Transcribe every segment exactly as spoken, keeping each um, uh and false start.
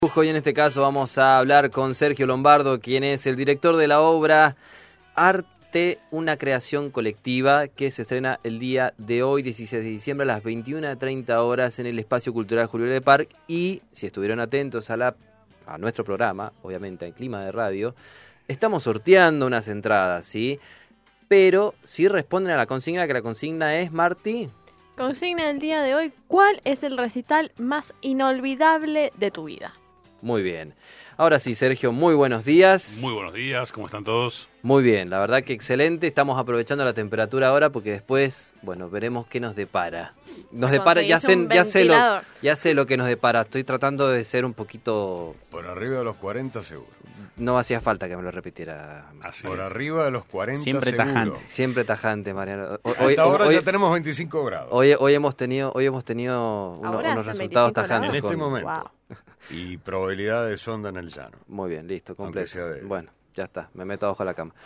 Hoy en este caso vamos a hablar con Sergio Lombardo, quien es el director de la obra Arte, una creación colectiva, que se estrena el día de hoy, dieciséis de diciembre, a las veintiuna treinta horas en el Espacio Cultural Julio Le Parc. Y si estuvieron atentos a, la, a nuestro programa, obviamente en Clima de Radio, estamos sorteando unas entradas, ¿sí? Pero si responden a la consigna, que la consigna es, Marti... Consigna del día de hoy: ¿cuál es el recital más inolvidable de tu vida? Muy bien. Ahora sí, Sergio, muy buenos días. Muy buenos días, ¿cómo están todos? Muy bien, la verdad que excelente. Estamos aprovechando la temperatura ahora porque después, bueno, veremos qué nos depara. Nos depara, ya sé, ya sé lo, ya sé lo que nos depara. Estoy tratando de ser un poquito... Por arriba de los cuarenta seguro. No hacía falta que me lo repitiera. Así Por es. arriba de los cuarenta Siempre seguro. tajante. Siempre tajante, Mariano. Hoy, Hasta ahora hoy, ya tenemos veinticinco grados. Hoy, hoy hemos tenido, hoy hemos tenido uno, unos resultados tajantes. En este con... momento. Wow. Y probabilidad de sonda en el llano. Muy bien, listo, completo. De... Bueno, ya está, me meto abajo de la cama.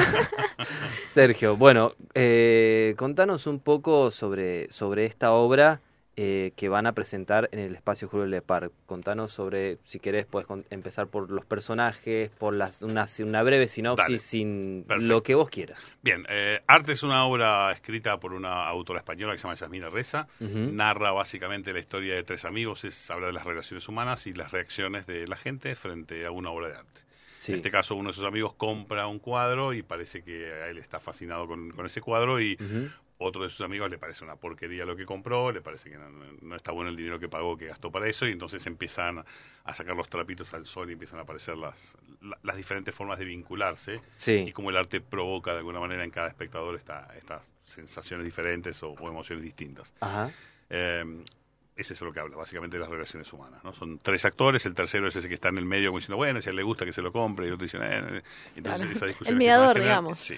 Sergio, bueno, eh, contanos un poco sobre, sobre esta obra eh, que van a presentar en el Espacio Julio Le Parc. Contanos sobre, si querés, puedes empezar por los personajes, por las, una, una breve sinopsis. Dale. Sin Perfecto. Lo que vos quieras. Bien, eh, Arte es una obra escrita por una autora española que se llama Yasmina Reza. Uh-huh. Narra básicamente la historia de tres amigos, es habla de las relaciones humanas y las reacciones de la gente frente a una obra de arte. Sí. En este caso, uno de sus amigos compra un cuadro y parece que a él está fascinado con, con ese cuadro y... Uh-huh. Otro de sus amigos le parece una porquería lo que compró, le parece que no, no está bueno el dinero que pagó, que gastó para eso, y entonces empiezan a sacar los trapitos al sol y empiezan a aparecer las, las diferentes formas de vincularse, sí. Y cómo el arte provoca de alguna manera en cada espectador esta, estas sensaciones diferentes o, o emociones distintas. Ajá. Eh, Ese es lo que habla, básicamente, de las relaciones humanas, ¿no? Son tres actores, el tercero es ese que está en el medio como diciendo, bueno, si a él le gusta que se lo compre, y otro dice, eh, entonces claro. esa discusión... El mediador, digamos. Sí.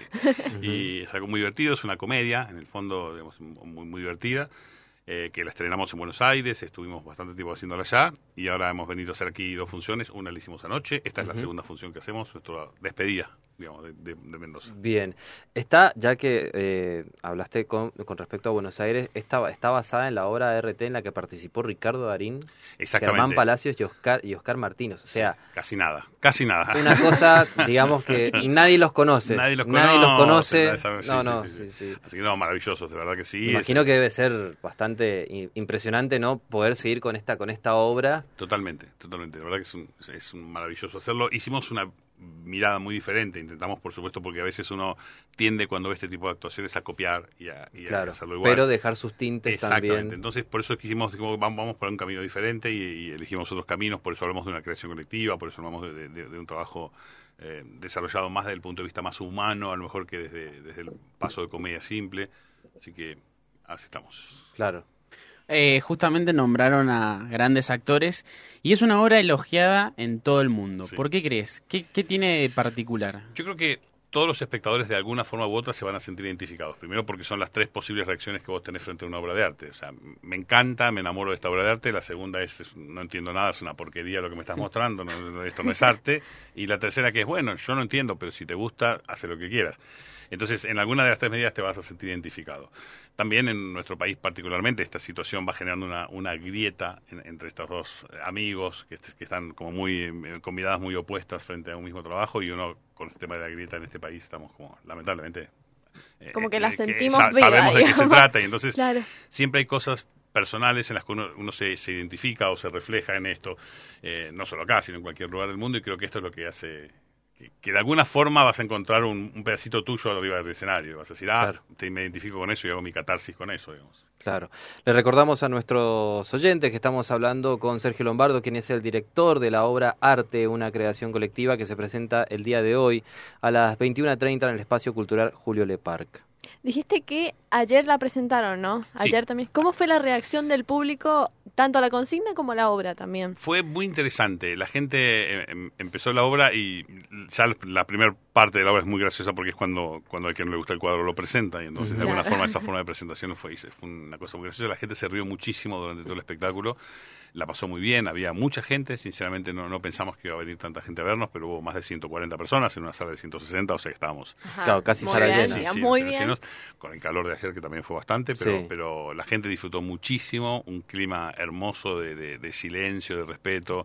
Y es algo muy divertido, es una comedia, en el fondo, digamos, muy, muy divertida, eh, que la estrenamos en Buenos Aires, estuvimos bastante tiempo haciéndola allá, y ahora hemos venido a hacer aquí dos funciones, una la hicimos anoche, esta es uh-huh. la segunda función que hacemos, nuestra despedida, digamos, de, de, de Mendoza. Bien, está, ya que eh, hablaste con, con respecto a Buenos Aires, está, está basada en la obra de R T en la que participó Ricardo Darín, Germán Palacios y Oscar, y Oscar Martínez, o sea... Sí, casi nada, casi nada. Una cosa, digamos que y nadie los conoce. Nadie los conoce. Nadie los conoce. Esa, sí, no, sí, no, sí, sí, sí, sí. Así que no, maravillosos, de verdad que sí. Me imagino es... que debe ser bastante impresionante, ¿no? Poder seguir con esta, con esta obra. Totalmente, totalmente, la verdad que es un, es un maravilloso hacerlo. Hicimos una mirada muy diferente, intentamos, por supuesto, porque a veces uno tiende cuando ve este tipo de actuaciones a copiar y a, y claro, a hacerlo igual. Pero dejar sus tintes Exactamente. también. Entonces, por eso quisimos, dijimos, vamos, vamos por un camino diferente y, y elegimos otros caminos, por eso hablamos de una creación colectiva, por eso hablamos de, de, de un trabajo eh, desarrollado más desde el punto de vista más humano, a lo mejor que desde, desde el paso de comedia simple. Así que así estamos. Claro. Eh, justamente nombraron a grandes actores y es una obra elogiada en todo el mundo. Sí. ¿Por qué crees? ¿Qué, qué tiene de particular? Yo creo que todos los espectadores de alguna forma u otra se van a sentir identificados. Primero porque son las tres posibles reacciones que vos tenés frente a una obra de arte. O sea, me encanta, me enamoro de esta obra de arte. La segunda es, es no entiendo nada, es una porquería lo que me estás mostrando, no, esto no es arte. Y la tercera que es, bueno, yo no entiendo, pero si te gusta, hace lo que quieras. Entonces, en alguna de las tres medidas te vas a sentir identificado. También en nuestro país particularmente esta situación va generando una, una grieta en, entre estos dos amigos que, que están como muy con miradas muy opuestas frente a un mismo trabajo, y uno con el tema de la grieta en este país estamos como lamentablemente como eh, que la eh, sentimos que sa- viva, sabemos de digamos. qué se trata, y entonces claro. siempre hay cosas personales en las que uno, uno se, se identifica o se refleja en esto, eh, no solo acá, sino en cualquier lugar del mundo, y creo que esto es lo que hace que, que de alguna forma vas a encontrar un, un pedacito tuyo arriba del escenario, vas a decir, ah, claro. te, me identifico con eso y hago mi catarsis con eso, digamos. Claro. Le recordamos a nuestros oyentes que estamos hablando con Sergio Lombardo, quien es el director de la obra Arte, una creación colectiva, que se presenta el día de hoy a las veintiuna treinta en el Espacio Cultural Julio Le Parc. Dijiste que ayer la presentaron, ¿no? Ayer sí. también. ¿Cómo fue la reacción del público, tanto a la consigna como a la obra también? Fue muy interesante. La gente eh, empezó la obra y ya la primera parte de la obra es muy graciosa porque es cuando, cuando a quien no le gusta el cuadro lo presenta, y entonces claro. de alguna forma esa forma de presentación fue, fue una cosa muy graciosa. La gente se rió muchísimo durante todo el espectáculo. La pasó muy bien, había mucha gente, sinceramente no, no pensamos que iba a venir tanta gente a vernos, pero hubo más de ciento cuarenta personas en una sala de ciento sesenta, o sea que estábamos... Ajá, claro, casi muy sala bien, llena. Sí, sí, muy sí, bien. llenos, con el calor de ayer que también fue bastante, pero, Sí. pero la gente disfrutó muchísimo, un clima hermoso de, de, de silencio, de respeto.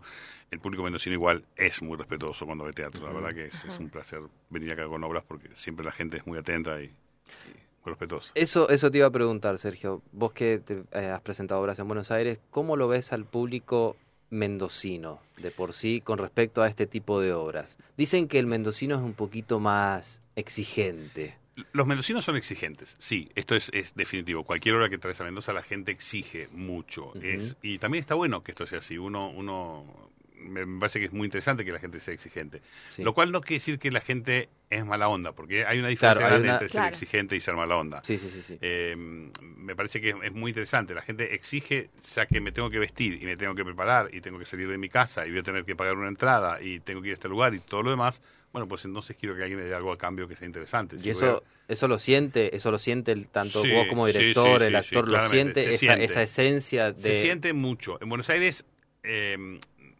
el público mendocino igual es muy respetuoso cuando ve teatro. La Uh-huh. verdad que es, es un placer venir acá con obras porque siempre la gente es muy atenta y, y muy respetuosa. Eso, eso te iba a preguntar, Sergio. Vos que te, eh, has presentado obras en Buenos Aires, ¿cómo lo ves al público mendocino de por sí con respecto a este tipo de obras? Dicen que el mendocino es un poquito más exigente. Los mendocinos son exigentes, sí, esto es, es definitivo. Cualquier obra que traes a Mendoza la gente exige mucho. Uh-huh. es, y también está bueno que esto sea así. Uno, uno me parece que es muy interesante que la gente sea exigente. Sí. Lo cual no quiere decir que la gente es mala onda, porque hay una diferencia Claro, hay grande una- entre Claro. ser exigente y ser mala onda. Sí, sí, sí, sí. Eh, me parece que es, es muy interesante. La gente exige, ya que me tengo que vestir y me tengo que preparar y tengo que salir de mi casa y voy a tener que pagar una entrada y tengo que ir a este lugar y todo lo demás, bueno, pues entonces quiero que alguien me dé algo a cambio que sea interesante. Y Si voy eso, a- eso lo siente, eso lo siente el, tanto Sí, vos como sí, director, sí, el sí, actor, sí, lo claramente, siente, se esa, siente. esa esencia de... Se siente mucho. En Buenos Aires eh,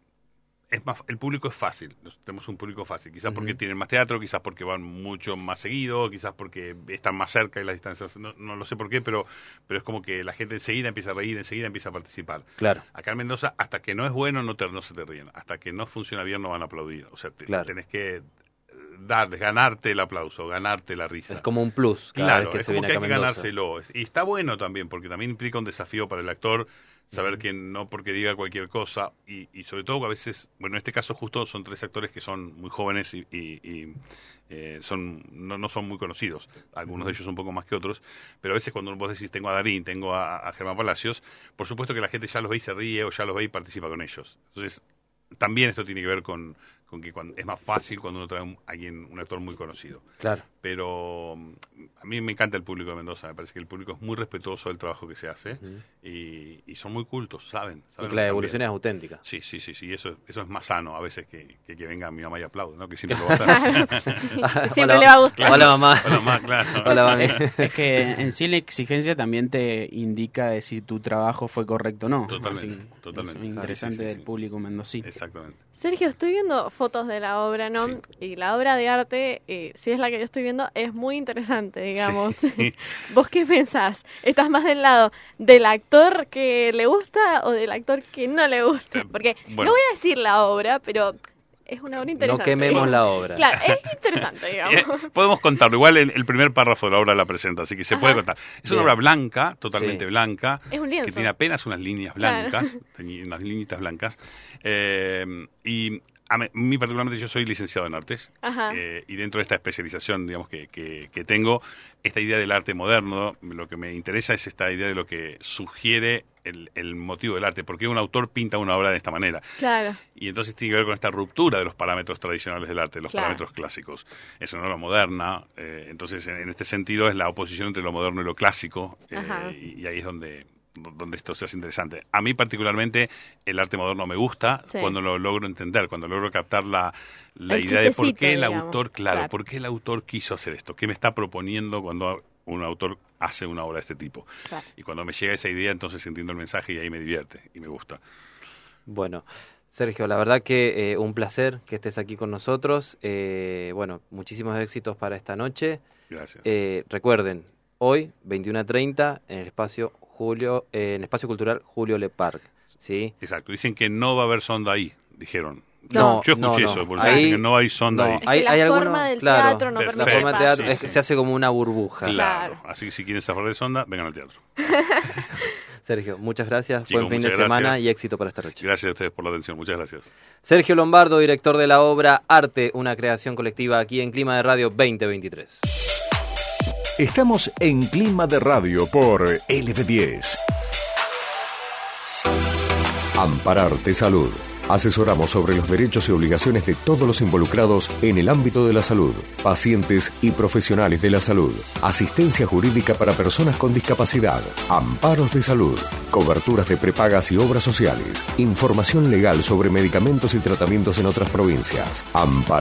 es más, el público es fácil. Nos- Tenemos un público fácil. Quizás Ujú. porque tienen más teatro, quizás porque van mucho más seguido, quizás porque están más cerca y las distancias. No, no lo sé por qué, pero, pero es como que la gente enseguida empieza a reír, enseguida empieza a participar. Claro. Acá en Mendoza, hasta que no es bueno, no, te, no se te ríen. Hasta que no funciona bien, no van a aplaudir. O sea, te- Claro. tenés que darles, ganarte el aplauso, ganarte la risa. Es como un plus cada Claro, vez que es se como viene que hay acá a que Mendoza. ganárselo. Y está bueno también, porque también implica un desafío para el actor saber que no porque diga cualquier cosa, y, y sobre todo a veces, bueno, en este caso justo son tres actores que son muy jóvenes y, y- y, eh, son no, no son muy conocidos, algunos de ellos un poco más que otros, pero a veces cuando vos decís tengo a Darín, tengo a, a Germán Palacios, por supuesto que la gente ya los ve y se ríe o ya los ve y participa con ellos. Entonces, también esto tiene que ver con, con que cuando, es más fácil cuando uno trae un, alguien, un actor muy conocido. Claro. Pero mm, a mí me encanta el público de Mendoza, me parece que el público es muy respetuoso del trabajo que se hace Ujú. y, y son muy cultos, saben. Y saben que lo la que evolución es están auténtica. viendo. Sí, sí, sí, sí, eso, eso es más sano a veces que, que, que venga mi mamá y aplaude, ¿no? Que siempre lo va a hacer. Siempre Hola, le va a gustar. Hola, mamá. Hola, mamá, claro. Hola, mami. Es que en sí la exigencia también te indica de si tu trabajo fue correcto o no. Totalmente, Así, totalmente. Es interesante Sí, sí, sí, del sí. público mendocino. Exactamente. Sergio, estoy viendo fotos de la obra, ¿no? Sí. Y la obra de arte, eh, si es la que yo estoy viendo, es muy interesante, digamos. Sí. ¿Vos qué pensás? ¿Estás más del lado del actor que le gusta o del actor que no le gusta? Eh, Porque bueno. no voy a decir la obra, pero es una obra No interesante. quememos la obra. Claro, es interesante, digamos. Eh, podemos contarlo, igual el, el primer párrafo de la obra la presenta, así que se Ajá. puede contar. Es Bien. una obra blanca, totalmente Sí. blanca, Es un lienzo. que tiene apenas unas líneas Claro. blancas, tenía unas líneas blancas, eh, y a mí, mí particularmente yo soy licenciado en artes, Ajá. eh, y dentro de esta especialización, digamos, que, que, que tengo, esta idea del arte moderno, lo que me interesa es esta idea de lo que sugiere el, el motivo del arte, porque un autor pinta una obra de esta manera. Claro. Y entonces tiene que ver con esta ruptura de los parámetros tradicionales del arte, de los Claro. parámetros clásicos. Es una obra moderna, eh, entonces en, en este sentido es la oposición entre lo moderno y lo clásico, eh, Ajá. y, y ahí es donde, donde esto se hace interesante. A mí particularmente el arte moderno me gusta Sí. cuando lo logro entender, cuando logro captar la, la El idea de por chistecito, qué el digamos. autor, claro, Claro. por qué el autor quiso hacer esto, qué me está proponiendo cuando un autor hace una obra de este tipo. Claro. Y cuando me llega esa idea, entonces entiendo el mensaje y ahí me divierte y me gusta. Bueno, Sergio, la verdad que eh, un placer que estés aquí con nosotros. Eh, bueno, muchísimos éxitos para esta noche. Gracias. Eh, recuerden, hoy, veintiuno a treinta, en el espacio Julio, eh, en el espacio cultural Julio Le Parc, ¿sí? Exacto, dicen que no va a haber sonda ahí, dijeron. No, Yo escuché no, no. eso, porque Ahí- dicen que no hay sonda no, ahí. Es hay, que la hay forma algunos- del claro, teatro no Perfecto. la permite forma del paso. teatro Sí, es que sí. se hace como una burbuja. Claro. Claro. Así que si quieren zafar de sonda, vengan al teatro. Sergio, muchas gracias. Chicos, Buen fin de muchas semana gracias. y éxito para esta noche. Gracias a ustedes por la atención, muchas gracias. Sergio Lombardo, director de la obra Arte, una creación colectiva aquí en Clima de Radio veinte veintitrés. Estamos en Clima de Radio por L V diez. Ampararte Salud. Asesoramos sobre los derechos y obligaciones de todos los involucrados en el ámbito de la salud, pacientes y profesionales de la salud. Asistencia jurídica para personas con discapacidad. Amparos de salud. Coberturas de prepagas y obras sociales. Información legal sobre medicamentos y tratamientos en otras provincias. Amparos